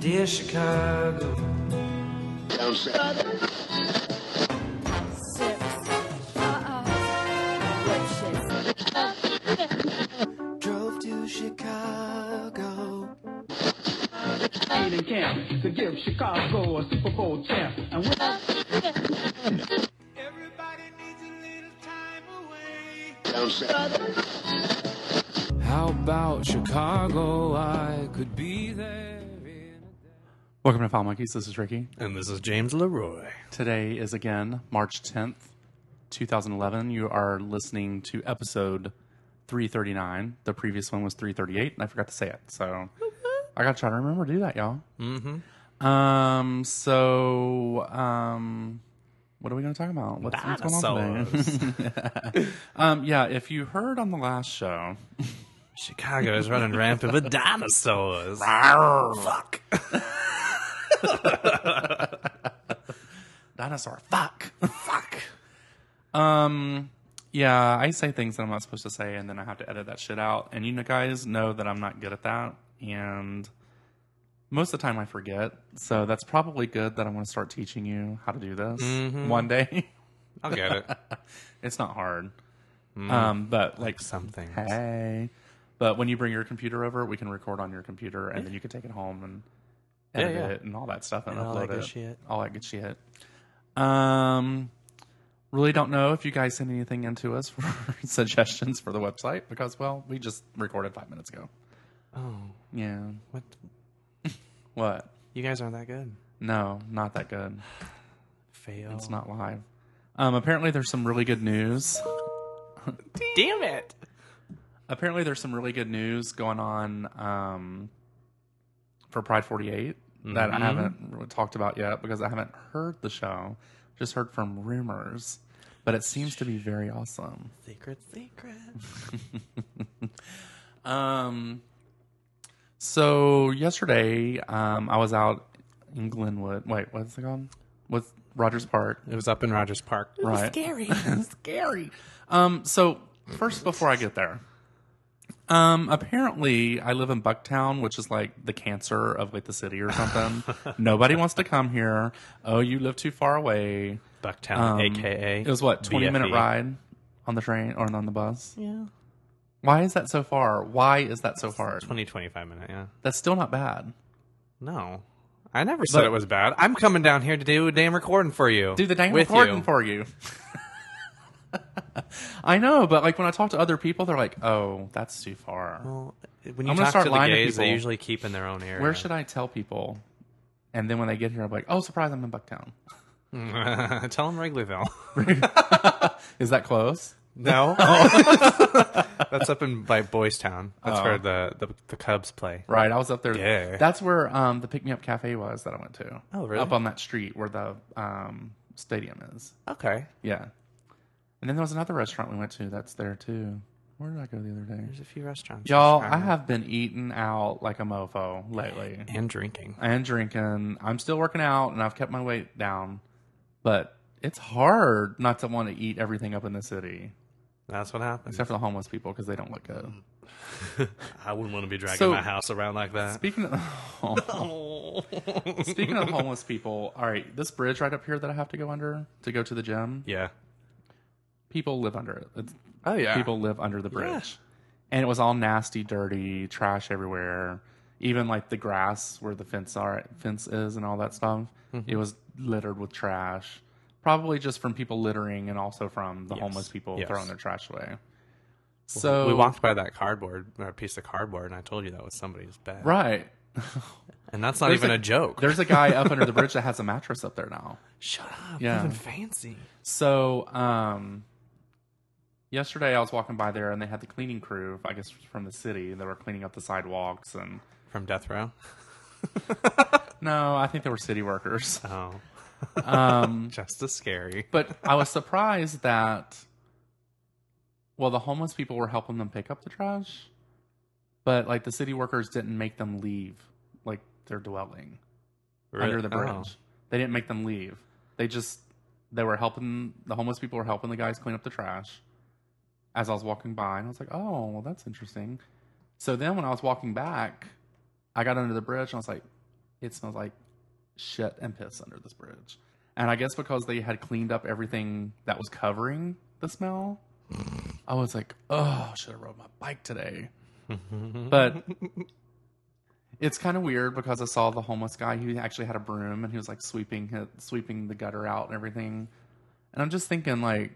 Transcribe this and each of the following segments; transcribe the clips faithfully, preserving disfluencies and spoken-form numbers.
Dear Chicago. Drove to Chicago. In camp to give Chicago a Super Bowl champ. And we- Everybody needs a little time away. How about Chicago? I could be there. Welcome to File Monkeys. This is Ricky. And this is James Leroy. Today is again March tenth, twenty eleven. You are listening to episode three thirty-nine. The previous one was three thirty-eight, and I forgot to say it. So I got to try to remember to do that, y'all. Mm-hmm. Um. So, um, what are we going to talk about? What's, what's going on today? um. Yeah. If you heard on the last show, Chicago is running rampant with dinosaurs. Fuck. Dinosaur. Fuck. Fuck. Um. Yeah, I say things that I'm not supposed to say, and then I have to edit that shit out. And you know, guys know that I'm not good at that, and most of the time I forget. So that's probably good that I'm going to start teaching you how to do this Mm-hmm. one day. I'll get it. It's not hard. Mm, Um, but like, like some things. hey, but when you bring your computer over, we can record on your computer, and then you can take it home and edit Yeah, yeah. it and all that stuff and, And upload all that good it. shit. All that good shit. Um, really don't know if you guys send anything into us for suggestions for the website because, well, we just recorded five minutes ago. Oh, Yeah. what? What? You guys aren't that good. No, not that good. Fail. It's not live. Um, apparently there's some really good news. Damn it. Apparently there's some really good news going on um, for Pride forty-eight that I Mhm. haven't really talked about yet because I haven't heard the show. Just heard from rumors. But it seems to be very awesome. Secret, secret. Um, so yesterday, um, I was out in Glenwood. Wait, what's it called? With Rogers Park. It was up in Rogers Park. It was Right. scary. Scary. Um, so first, before I get there, um, apparently I live in Bucktown, which is like the cancer of like the city or something. Nobody wants to come here. Oh, you live too far away. Bucktown, Um, a k a. It was what, twenty minute B F E. ride on the train or on the bus? Yeah. Why is that so far? Why is that so hard? twenty, twenty-five minute, yeah. That's still not bad. No. I never said But- it was bad. I'm coming down here to do a damn recording for you. Do the dang with recording you. for you. I know, but like when I talk to other people, they're like, "Oh, that's too far." Well, when you I'm gonna talk start to the lying to gays, they people. usually keep in their own area. Where should I tell people? And then when they get here, I'm like, "Oh, surprise! I'm in Bucktown." I tell them Wrigleyville. Is that close? No, that's up in by Boys Town. That's Oh. where the, the the Cubs play. Right, I was up there. Yeah. That's where um, the Pick Me Up Cafe was that I went to. Oh, really? Up on that street where the um, stadium is. Okay, Yeah. And then there was another restaurant we went to that's there too. Where did I go the other day? there's a few restaurants. in Y'all, I Chicago. have been eating out like a mofo lately. and drinking. And drinking. I'm still working out and I've kept my weight down. But it's hard not to want to eat everything up in the city. That's what happens. Except for the homeless people because they don't look good. I wouldn't want to be dragging So- my house around like that. Speaking of, speaking of homeless people, all right, this bridge right up here that I have to go under to go to the gym, Yeah. people live under it. It's, Oh yeah. people live under the bridge. And it was all nasty, dirty, trash everywhere. Even like the grass where the fence are fence is and all that stuff. Mm-hmm. It was littered with trash. Probably just from people littering and also from the Yes. homeless people Yes. throwing their trash away. So we walked by that cardboard, or piece of cardboard, and I told you that was somebody's bed. right. And that's not There's even a- a, joke. There's a guy up under the bridge that has a mattress up there now. Shut up. Yeah. Living fancy. So, um, yesterday I was walking by there and they had the cleaning crew, I guess from the city. They were cleaning up the sidewalks and From death row. no, I think they were city workers. Oh. Um, Just as scary. but I was surprised that, well, the homeless people were helping them pick up the trash, but like the city workers didn't make them leave like their dwelling under the bridge. Oh. They didn't make them leave. They just, they were helping, the homeless people were helping the guys clean up the trash as I was walking by. And I was like, oh, well, that's interesting. So then when I was walking back, I got under the bridge and I was like, it smells like shit and piss under this bridge. And I guess because they had cleaned up everything that was covering the smell, I was like, oh, I should have rode my bike today. But it's kind of weird because I saw the homeless guy. He actually had a broom and he was like sweeping his, sweeping the gutter out and everything. And I'm just thinking, like,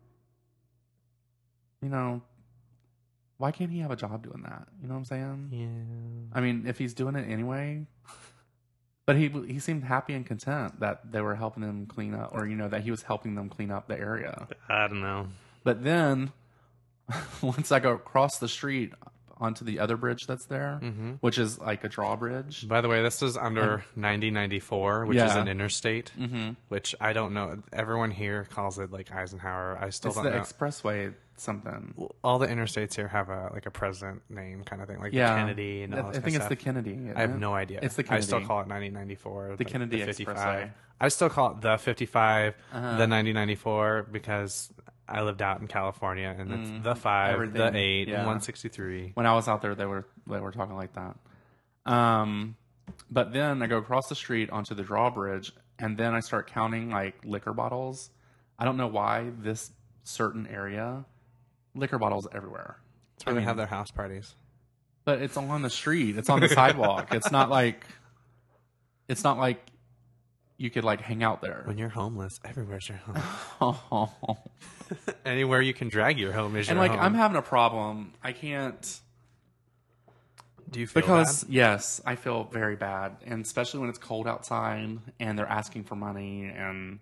you know, why can't he have a job doing that? You know what I'm saying? Yeah. I mean, if he's doing it anyway. But he he seemed happy and content that they were helping him clean up, or, you know, that he was helping them clean up the area. I don't know. But then, once I go across the street onto the other bridge that's there, Mm-hmm. which is like a drawbridge. By the way, this is under ninety ninety-four, which is Yeah. an interstate, Mm-hmm. which I don't know. Everyone here calls it like Eisenhower. I still It's don't the know. expressway something. All the interstates here have a like a president name kind of thing, like Yeah. the Kennedy and all I this I kind think of it's stuff. the Kennedy. isn't I have it? no idea. It's the I Kennedy. still call it ninety ninety-four. The Kennedy fifty-five. Expressway. I still call it the fifty-five, Uh-huh. the ninety ninety-four, because I lived out in California, and it's Mm, the five, everything, the eight, yeah. and one sixty-three. When I was out there, they were they were talking like that. Um, but then I go across the street onto the drawbridge, and then I start counting like liquor bottles. I don't know why this certain area, liquor bottles everywhere. That's where I they mean, have their house parties. But it's on the street. It's on the sidewalk. It's not like it's not like you could like hang out there. When you're homeless, everywhere's your home. and Anywhere you can drag your home is your like home. I'm having a problem. I can't. Do you feel Because bad? yes, I feel very bad, and especially when it's cold outside and they're asking for money, and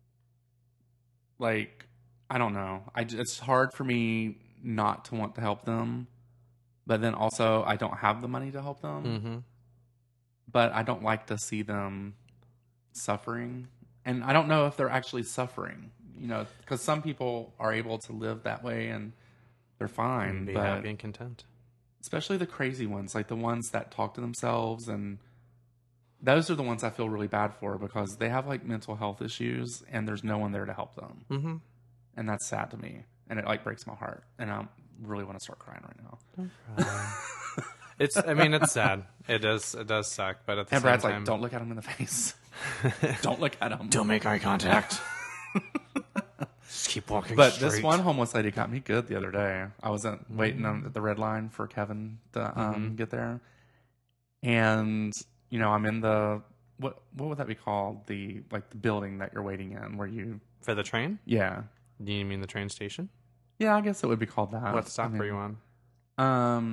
like I don't know, I j- it's hard for me not to want to help them, but then also I don't have the money to help them, Mm-hmm. but I don't like to see them suffering, and I don't know if they're actually suffering, you know, because some people are able to live that way and they're fine, Be but happy and content. especially the crazy ones, like the ones that talk to themselves, and those are the ones I feel really bad for because they have like mental health issues and there's no one there to help them. Mm-hmm. And that's sad to me. And it like breaks my heart. And I really want to start crying right now. It's. I mean, it's sad. It does. It does suck. But at the And same Brad's time, like, don't look at him in the face. Don't look at him. don't make eye contact. Just keep walking. But straight. this one homeless lady got me good the other day. I was at, waiting on at the red line for Kevin to um, get there, and you know I'm in the what what would that be called? The like the building that you're waiting in, where you for the train. yeah Do you mean the train station? yeah I guess it would be called that. What stop I mean, were you on? Um,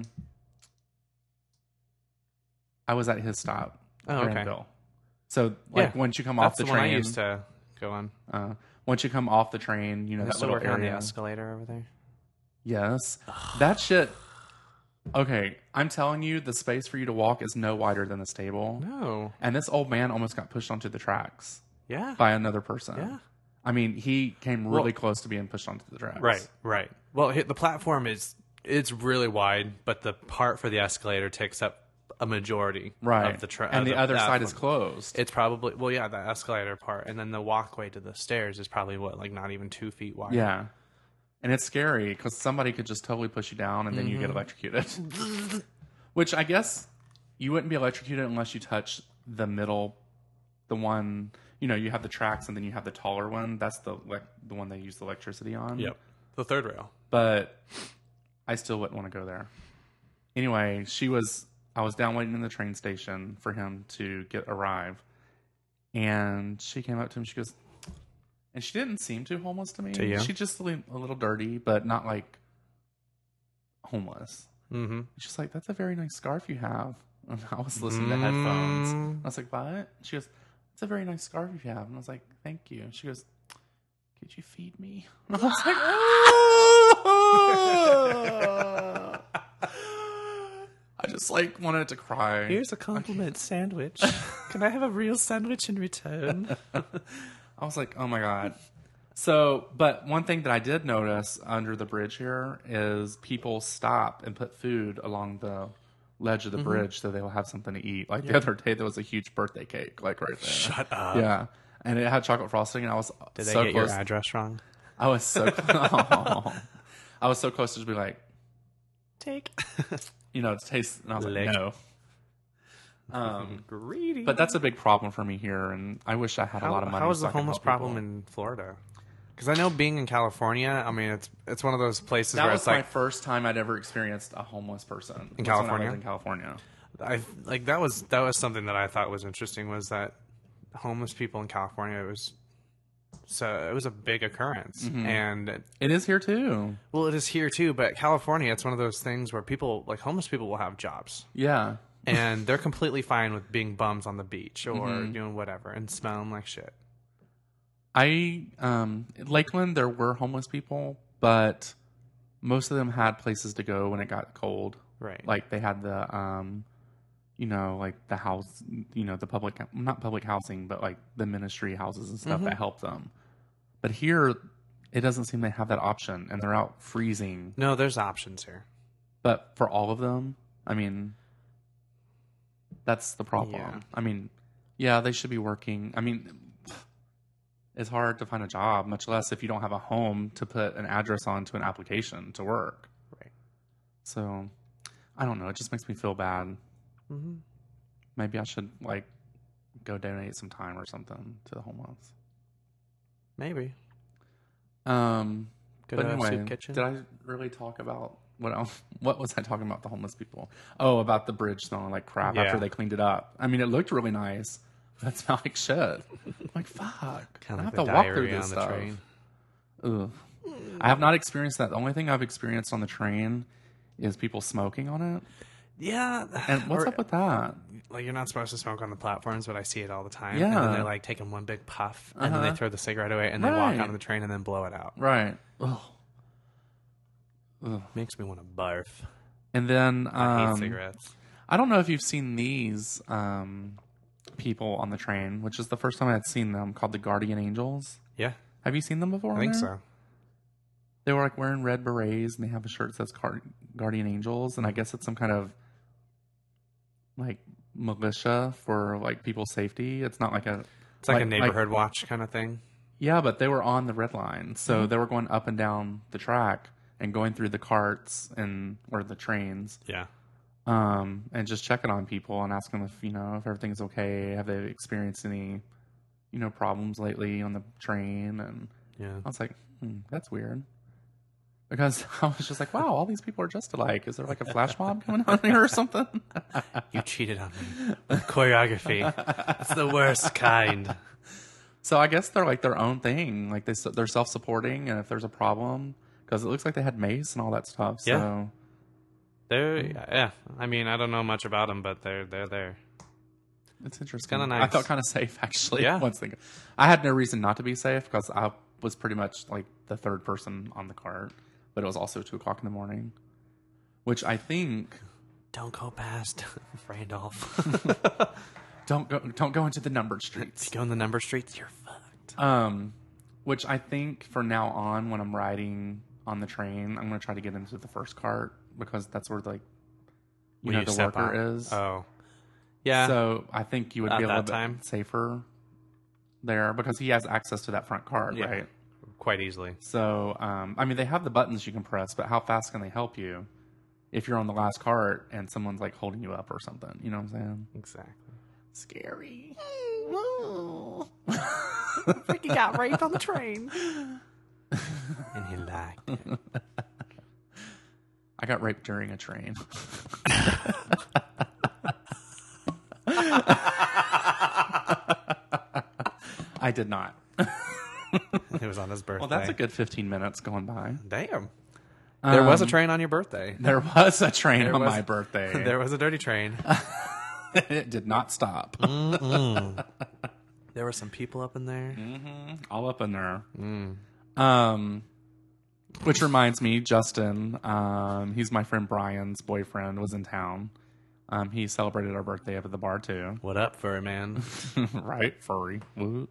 I was at his stop, Oh, okay. Granville. So like Yeah. once you come That's off the, the one train, I used to go on. uh, once you come off the train, you know I that still little working on the area. escalator over there. Yes. That shit. Okay, I'm telling you, the space for you to walk is no wider than this table. No. And this old man almost got pushed onto the tracks Yeah. by another person. Yeah. I mean, he came really Well- close to being pushed onto the tracks. Right. Right. Well, hi- the platform is it's really wide, but the part for the escalator takes up a majority Right. of the track. and the other side is closed. It's probably well, yeah, the escalator part, and then the walkway to the stairs is probably what, like not even two feet wide. yeah. And it's scary because somebody could just totally push you down and then you get Mm-hmm. electrocuted. Which I guess you wouldn't be electrocuted unless you touch the middle, the one, you know, you have the tracks and then you have the taller one. That's the like the one they use the electricity on. Yep. The third rail. But I still wouldn't want to go there. Anyway, she was I was down waiting in the train station for him to get arrive. And she came up to him, she goes, and she didn't seem too homeless to me. To you? She just a little, a little dirty, but not like homeless. Mm-hmm. She's like, that's a very nice scarf you have. And I was listening to headphones. Mm. I was like, what? She goes, it's a very nice scarf you have. And I was like, thank you. She goes, could you feed me? And I was like, oh! I just like wanted to cry. Here's a compliment sandwich. Can I have a real sandwich in return? I was like, oh my God. So, but one thing that I did notice under the bridge here is people stop and put food along the ledge of the bridge so they'll have something to eat. Like the other day, there was a huge birthday cake, like right there. Shut up. Yeah. And it had chocolate frosting, and I was Did they so get close. your address wrong? I was so close. I was so close to just be like, Take. you know, to taste. And I was like, Lick. no. Um, Greedy. but that's a big problem for me here, and I wish I had how, a lot of money. How is so the I could homeless help problem people. in Florida? Because I know being in California, I mean, it's it's one of those places That where was it's my like first time I'd ever experienced a homeless person In was when I California? lived in California. I like that was that was something that I thought was interesting was that homeless people in California it was so it was a big occurrence Mm-hmm. and It is here too. well it is here too, but California it's one of those things where people like homeless people will have jobs Yeah. and they're completely fine with being bums on the beach or Mm-hmm. doing whatever and smelling like shit. I um in Lakeland there were homeless people, but most of them had places to go when it got cold. Right. Like they had the um you know, like the house, you know, the public, not public housing, but like the ministry houses and stuff that help them. But here, it doesn't seem they have that option, and they're out freezing. No, there's options here. But for all of them, I mean, that's the problem. Yeah. I mean, yeah, they should be working. I mean, it's hard to find a job, much less if you don't have a home to put an address on to an application to work. Right. So, I don't know. It just makes me feel bad. Mm-hmm. Maybe I should like go donate some time or something to the homeless. Maybe. Um, Go but to a anyway, soup kitchen. did I really talk about what else? What was I talking about? The homeless people? Oh, about the bridge smelling like crap Yeah. after they cleaned it up. I mean, it looked really nice, but it smelled like shit. I'm like fuck, Kind I of have like to the walk through diarrhea this on stuff. the train. Ugh. I have not experienced that. The only thing I've experienced on the train is people smoking on it. Yeah. And what's Or- up with that? Like you're not supposed to smoke on the platforms, but I see it all the time. Yeah. And then they're like taking one big puff, and then Uh-huh. they throw the cigarette away, and they walk Right. onto the train and then blow it out. Right. Ugh. Ugh. Makes me want to barf. And then I um, hate cigarettes. I don't know if you've seen these um, people on the train, which is the first time I had seen them, called the Guardian Angels. Yeah, Have you seen them before? I think there? so. They were like wearing red berets, and they have a shirt that says Car- Guardian Angels, and I guess it's some kind of like militia for like people's safety. It's not like a It's like, Like- a neighborhood watch kind of thing. yeah, but they were on the red line, so Mm-hmm. they were going up and down the track and going through the carts and or the trains. Yeah. Um, and just checking on people and asking them if, you know, if everything's okay. Have they experienced any, you know, problems lately on the train? And Yeah. I was like, hmm, that's weird. Because I was just like, wow, all these people are just alike. Is there like a flash mob coming on here or something? You cheated on me. Choreography. It's the worst kind. So I guess they're like their own thing. Like they, they're self-supporting. And if there's a problem, because it looks like they had mace and all that stuff. So Yeah. They're, yeah. I mean, I don't know much about them, but they're they're there. it's interesting. kinda I nice. felt kind of safe, actually. Yeah. Once they, I had no reason not to be safe because I was pretty much like the third person on the cart. But it was also two o'clock in the morning, which I think Don't go past Randolph. don't go don't go into the numbered If streets. you go in the number streets, you're fucked. Um, which I think for now on, when I'm riding on the train, I'm going to try to get into the first cart because that's where like you Will know you the step worker on? is. Oh. Yeah. So I think you would At be a little that bit time? safer there because he has access to that front cart, Yeah. right? Quite easily. So, um, I mean, they have the buttons you can press, but how fast can they help you if you're on the last cart and someone's like holding you up or something? You know what I'm saying? Exactly. Scary. He got raped on the train. And he liked it. I got raped during a train. I did not. It was on his birthday. Well, that's a good fifteen minutes going by. Damn. There was a Um, train on your birthday. There was a train There on was- my birthday. There was a dirty train. It did not stop. There were some people up in there. All up in there. Um, which reminds me, Justin, um, he's my friend Brian's boyfriend, was in town. Um, he celebrated our birthday up at the bar too. What up, furry man? Right, furry. Woo.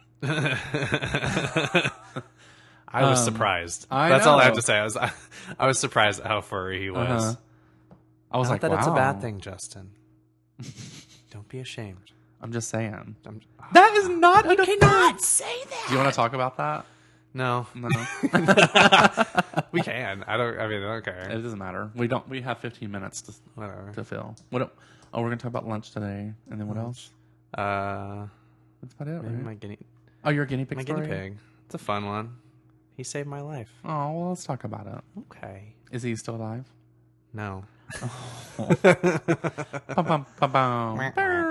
I was Um, surprised. I That's all I have know. to say. I was, I was surprised at how furry he was. Uh-huh. I was Not like, that wow. it's a bad thing, Justin. Don't be ashamed. I'm just saying. I'm, That is not. you cannot say that. Do you want to talk about that? No, No, we can. I don't. I mean, I don't care. it doesn't matter. We don't. We have fifteen minutes to Whatever. to fill. What? el- Oh, we're gonna talk about lunch today, and then what else? Uh, That's about it, maybe right? my guinea, Oh, you're a guinea pig my story? guinea pig. It's a fun one. He saved my life. Oh, well, let's talk about it. Okay. Is he still alive? No. Bum, bum, bum, bum.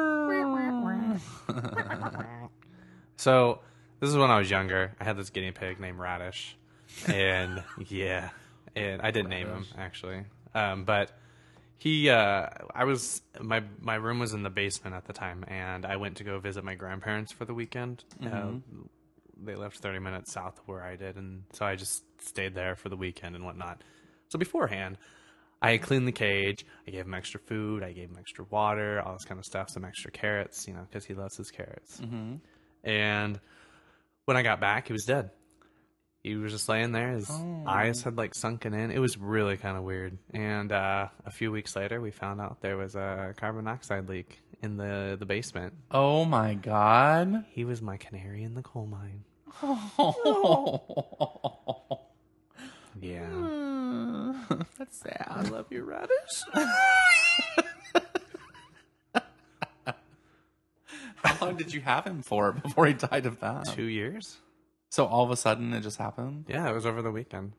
So this is when I was younger. I had this guinea pig named Radish, and yeah, and I didn't name him actually, um, but he. Uh, I was my my room was in the basement at the time, and I went to go visit my grandparents for the weekend. Uh, they lived thirty minutes south of where I did, and so I just stayed there for the weekend and whatnot. So beforehand, I cleaned the cage. I gave him extra food. I gave him extra water, all this kind of stuff. Some extra carrots, you know, because he loves his carrots. Mm-hmm. And when I got back, he was dead. He was just laying there. His Oh. eyes had like sunken in. It was really kind of weird. And uh, a few weeks later, we found out there was a carbon monoxide leak in the, the basement. Oh my god. He was my canary in the coal mine. Yeah. That's sad. I love you, Radish. How long did you have him for before he died of that? Two years? So all of a sudden it just happened? Yeah, it was over the weekend.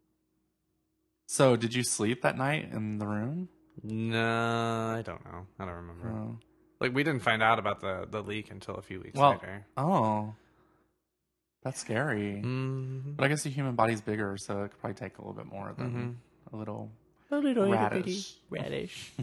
So did you sleep that night in the room? No, I don't know. I don't remember. Oh. Like, we didn't find out about the, the leak until a few weeks Well, later. oh. That's scary. Mm-hmm. But I guess the human body's bigger, so it could probably take a little bit more than Mm-hmm. a little A little radish. radish.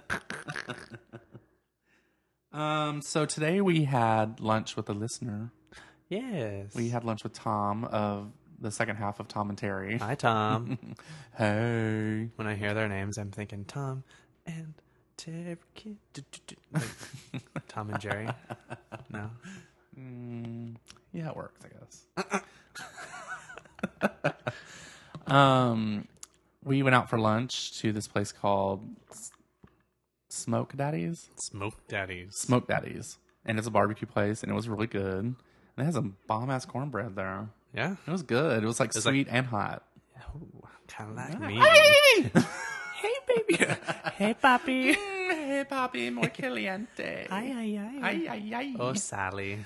Um, so today we had lunch with a listener. Yes. We had lunch with Tom of the second half of Tom and Terry. Hi, Tom. Hey. When I hear their names, I'm thinking Tom and Terry. Like, Tom and Jerry. No. Mm, yeah, it works, I guess. um, we went out for lunch to this place called S- Smoke Daddies. Smoke Daddies. Smoke Daddies, and it's a barbecue place, and it was really good. And it has some bomb ass cornbread there. Yeah. It was good. It was like was sweet and hot. Kind of like me. Hey, baby. Hey, Papi. Hey, papi, muy caliente. Ay, ay, ay. Ay, ay, ay. Oh, Sally.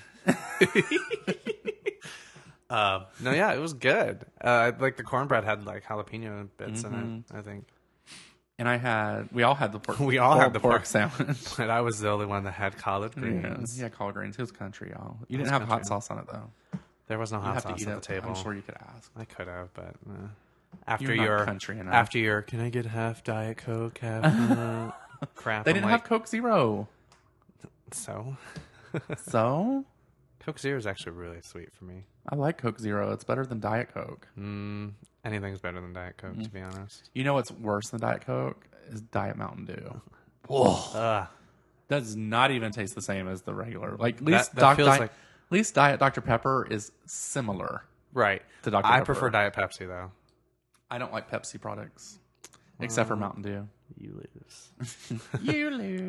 uh, no, yeah, it was good. Uh, like the cornbread had like jalapeno bits in it, I think. And I had, we all had the pork. We all had the pork pork. sandwich. But I was the only one that had collard Yeah, greens. yeah, collard greens. It was country, y'all. You was didn't have hot country. sauce on it though. There was no You hot have sauce to eat at it. the table. I'm sure you could ask. I could have, but uh, after You're not your country enough. after your, can I get half Diet Coke, half uh, crap? They I'm didn't like, have Coke Zero, so. so Coke Zero is actually really sweet for me. I like Coke Zero. It's better than Diet Coke. Mm, anything's better than Diet Coke, to be honest. You know what's worse than Diet Coke is Diet Mountain Dew. Ugh. Does not even taste the same as the regular. Like at least that Doc feels Diet, like- at least Diet Doctor Pepper is similar Right. to Doctor I Pepper. prefer Diet Pepsi, though. I don't like Pepsi products except for Mountain Dew. You lose. You lose.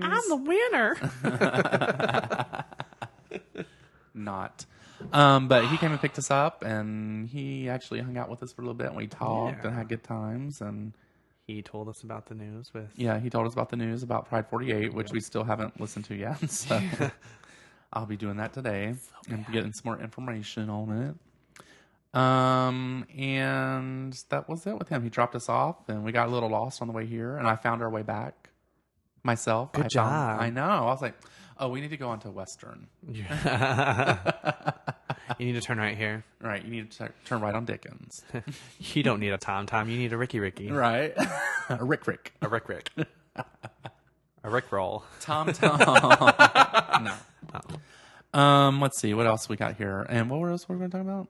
the winner. Not. Um, but he came and picked us up, and he actually hung out with us for a little bit, and we talked Yeah. and had good times. And He told us about the news with... yeah, he told us about the news about Pride forty-eight, which we still haven't listened to yet. So I'll be doing that today and getting some more information on it. Um, and that was it with him. He dropped us off, and we got a little lost on the way here, and I found our way back myself. Good I job. Found, I know. I was like, oh, we need to go on to Western. you need to turn right here. Right, you need to t- turn right on Dickens. You don't need a Tom Tom. You need a Ricky Ricky. Right. a Rick Rick. A Rick Rick. A Rick Roll. Tom Tom. No. Um, let's see. What else we got here? And what else were we going to talk about?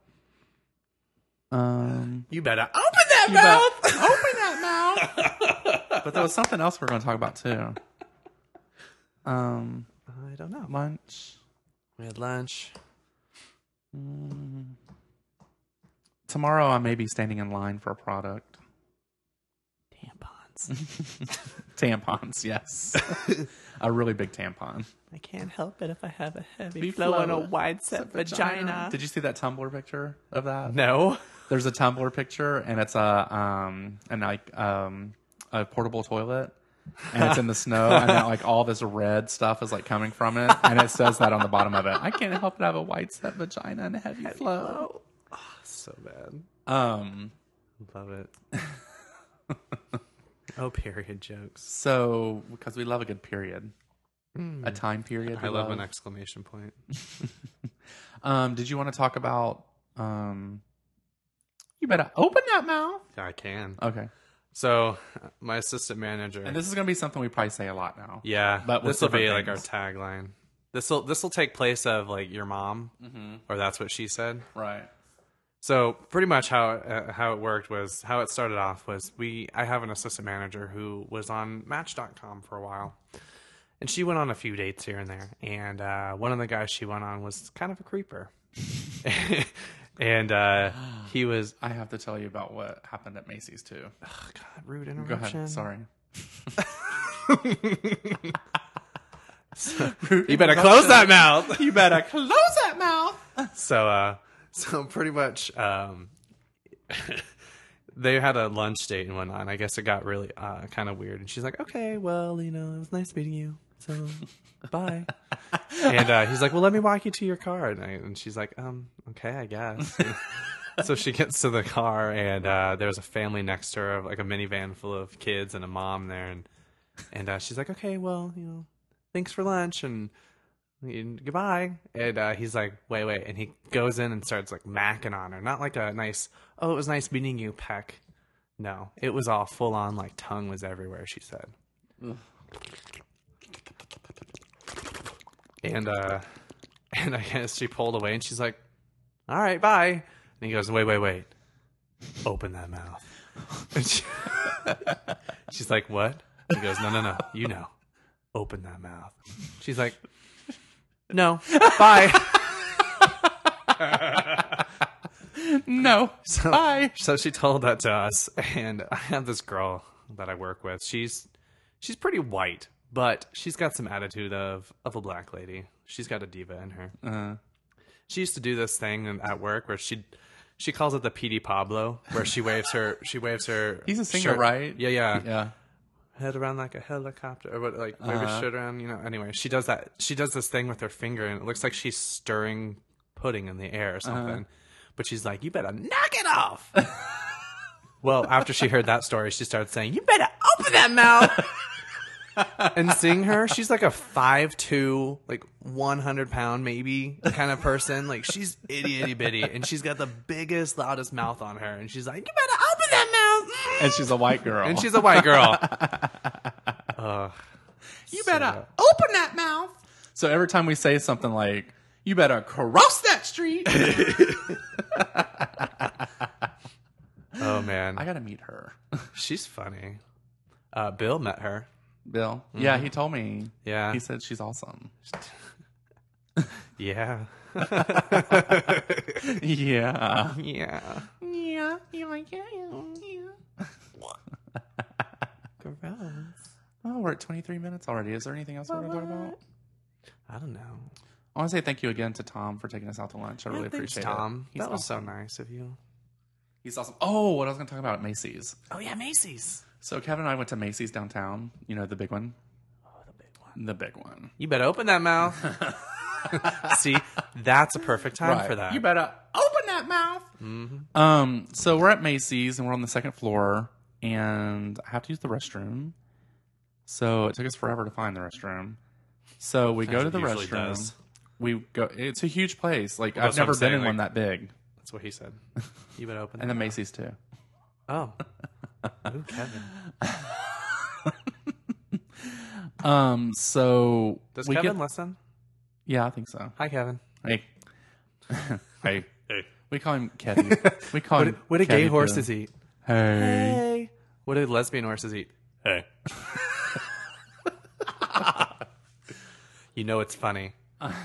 Um, You better open that mouth. open that mouth. But there was something else we were going to talk about too. Um, I don't know. lunch. We had lunch. Mm. Tomorrow I may be standing in line for a product. Tampons. Tampons, yes. A really big tampon. I can't help it if I have a heavy Be flow and a flow. wide set vagina. Did you see that Tumblr picture of that? No. There's a Tumblr picture, and it's a um and like um a portable toilet, and it's in the snow, and then like all this red stuff is like coming from it, and it says that on the bottom of it. I can't help but have a wide set vagina and a heavy, heavy flow. Oh, so bad. Um, Love it. Oh, period jokes. so because we love a good period, a time period. I we love an exclamation point. Um, did you want to talk about um? You better open that mouth. Yeah, I can. Okay. So, my assistant manager. And this is going to be something we probably say a lot now. Yeah, But with this will be different like our things. tagline. This will this will take place of like your mom, or that's what she said. Right. So pretty much how uh, how it worked was how it started off was we I have an assistant manager who was on Match dot com for a while, and she went on a few dates here and there. And uh, one of the guys she went on was kind of a creeper, and uh, he was I have to tell you about what happened at Macy's too. oh, God, rude Go interruption. ahead. Sorry. You better close that mouth. You better close that mouth. So, uh, so pretty much, um, they had a lunch date and whatnot. And I guess it got really uh, kind of weird. And she's like, "Okay, well, you know, it was nice meeting you. So, bye." And uh, he's like, "Well, let me walk you to your car." And, I, and she's like, "Um, okay, I guess." So she gets to the car, and uh, there was a family next to her, like a minivan full of kids and a mom there, and and uh, she's like, "Okay, well, you know, thanks for lunch and, and goodbye." And uh, he's like, "Wait, wait," and he goes in and starts like macking on her, not like a nice, "Oh, it was nice meeting you," peck. No, it was all full on, like tongue was everywhere. She said, Ugh. and uh, and I guess she pulled away, and she's like, "All right, bye." And he goes, "Wait, wait, wait. Open that mouth." And she, she's like, "What?" He goes, "No, no, no. You know. Open that mouth." She's like, "No. Bye." No. So, Bye. So she told that to us, and I have this girl that I work with. She's she's pretty white, but she's got some attitude of, of a black lady. She's got a diva in her. Uh, She used to do this thing in- at work where she she calls it the P D Pablo, where she waves her she waves her. he's a singer, shirt. right? Yeah, yeah, Yeah. Head around like a helicopter, or what? Like wave her Uh-huh. shirt around, you know. Anyway, she does that. She does this thing with her finger, and it looks like she's stirring pudding in the air or something. Uh-huh. But she's like, "You better knock it off." Well, after she heard that story, she started saying, "You better open that mouth." And seeing her, she's like a five two, like one hundred pound maybe kind of person. Like she's itty itty bitty, and she's got the biggest, loudest mouth on her. And she's like, "You better open that mouth." And she's a white girl. And she's a white girl. uh, you so- better open that mouth. So every time we say something like, "You better cross that street," Oh man, I gotta meet her. she's funny. Uh, Bill met her. Bill. Yeah, he told me. Yeah. He said she's awesome. Yeah. Yeah. Yeah. Yeah. You like it? Yeah. Gross. Oh, we're at twenty-three minutes already. Is there anything else we're gonna talk about? I don't know. I want to say thank you again to Tom for taking us out to lunch. I really Yeah, thanks, appreciate Tom. it. He's That was awesome. so nice of you. He's awesome. Oh, what I was going to talk about at Macy's. Oh yeah, Macy's. So Kevin and I went to Macy's downtown. You know, the big one. Oh, the big one. The big one. You better open that mouth. See, that's a perfect time Right. for that. You better open that mouth. Mm-hmm. Um. So we're at Macy's and we're on the second floor, and I have to use the restroom. So it took us forever to find the restroom. So we go As to it the usually restroom. does. We go. It's a huge place. Like Well, I've that's what never I'm been saying, in like- one that big. That's what he said. You better open. And that then mouth. Macy's too. Oh. Ooh, Kevin. Um. So Does we Kevin get. listen? Yeah, I think so. Hi, Kevin. Hey. Hey. Hey. We call him Kevin. We call What, him. what do gay Kevin. horses eat? Hey. Hey. What do lesbian horses eat? Hey. You know it's funny.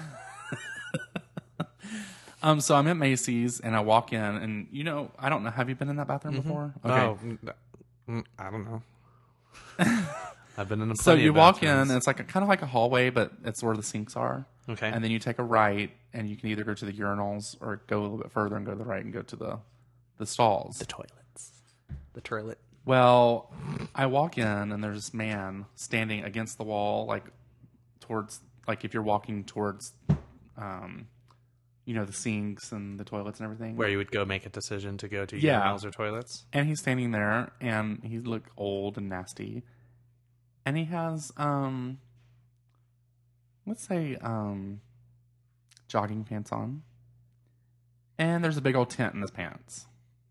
Um. So I'm at Macy's and I walk in and you know I don't know. Have you been in that bathroom before? Okay. Oh, mm, mm, I don't know. I've been in a So plenty you of walk in, bathrooms. and it's like a, kind of like a hallway, but it's where the sinks are. Okay. And then you take a right, and you can either go to the urinals or go a little bit further and go to the right and go to the the stalls. The toilets. The toilet. Well, I walk in, and there's this man standing against the wall, like towards, like if you're walking towards, um, you know, the sinks and the toilets and everything. Where you would go make a decision to go to Yeah. urinals or toilets. And he's standing there, and he look old and nasty, and he has um, let's say um, jogging pants on, and there's a big old tent in his pants.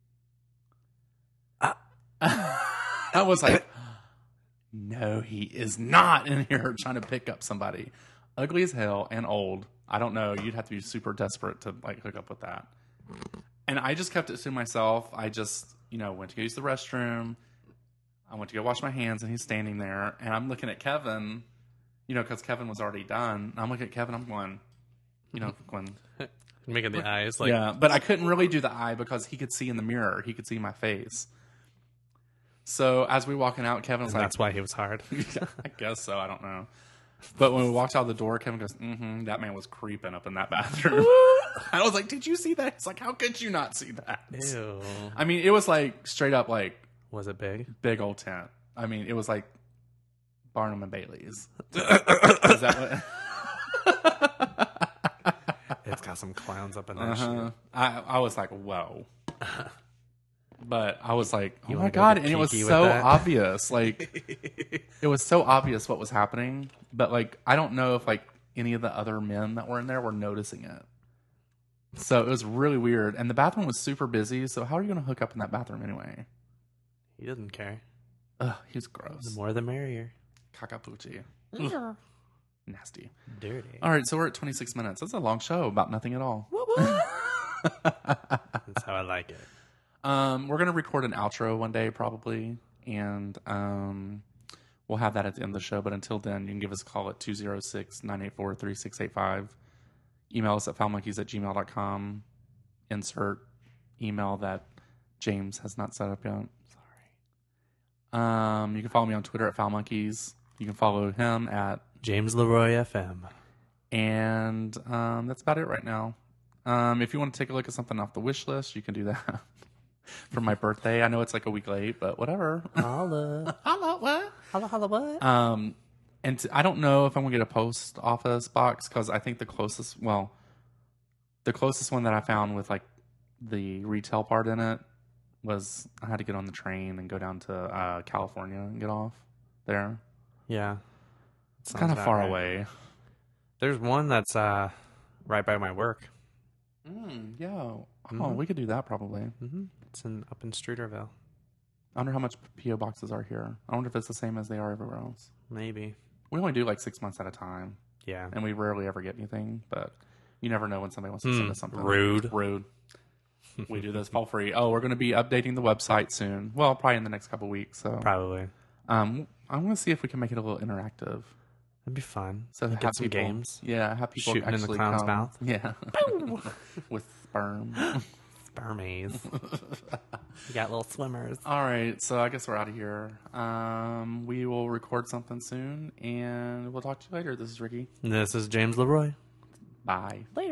I was like, no, he is not in here trying to pick up somebody. Ugly as hell and old. I don't know. You'd have to be super desperate to like hook up with that. And I just kept it to myself. I just, you know, went to go use the restroom. I went to go wash my hands, and he's standing there. And I'm looking at Kevin, you know, because Kevin was already done. And I'm looking at Kevin. I'm going, you know, going. Making the eyes like. Yeah, but I couldn't really do the eye because he could see in the mirror. He could see my face. So as we walking out, Kevin's And like, that's why he was hard. I guess so. I don't know. But when we walked out the door, Kevin goes, mm-hmm, that man was creeping up in that bathroom. I was like, did you see that? He's like, how could you not see that? Ew. I mean, it was like straight up like Was it big? big old tent. I mean, it was like Barnum and Bailey's. Is that what? It's got some clowns up in that Uh-huh. shit. I, I was like, whoa. But I was like, oh You my wanna go God. get And it was kinky with so that? obvious. Like, it was so obvious what was happening. But like, I don't know if like any of the other men that were in there were noticing it. So it was really weird. And the bathroom was super busy. So how are you going to hook up in that bathroom anyway? He doesn't care. Ugh, he's The gross. more the merrier. Kakapuchi. Nasty. Dirty. All right, so we're at twenty-six minutes. That's a long show about nothing at all. That's how I like it. Um, we're gonna record an outro one day probably, and um, we'll have that at the end of the show. But until then, you can give us a call at two oh six, nine eight four, three six eight five. Email us at foulmonkeys at gmail dot com. Insert email that James has not set up yet. Sorry. Um, you can follow me on Twitter at foulmonkeys. You can follow him at, James Leroy F M. and um, that's about it right now. Um, if you want to take a look at something off the wish list, you can do that. For my birthday, I know it's like a week late, but whatever. Holla. Holla, what? Holla, holla, what? Um, and t- I don't know if I'm gonna get a post office box because I think the closest, well, the closest one that I found with like the retail part in it was I had to get on the train and go down to uh, California and get off there. Yeah. It's kind of Sounds far about right. away. There's one that's uh, right by my work. Mm, yeah. Oh, Mhm. we could do that probably. Mm-hmm. It's in up in Streeterville. I wonder how much P O boxes are here. I wonder if it's the same as they are everywhere else. Maybe. We only do like six months at a time, Yeah. and we rarely ever get anything. But you never know when somebody wants to send Hmm, us something. rude. Rude. We do this all free. Oh, we're going to be updating the website soon. Well, probably in the next couple weeks. So, Probably. um, I'm going to see if we can make it a little interactive. That'd be fun. So Get have some people, games. Yeah, have people Shooting in the actually clown's come. mouth. Yeah, with sperm. Spermies. You got little swimmers. All right, so I guess we're out of here. Um, we will record something soon, and we'll talk to you later. This is Ricky. This is James Leroy. Bye. Later.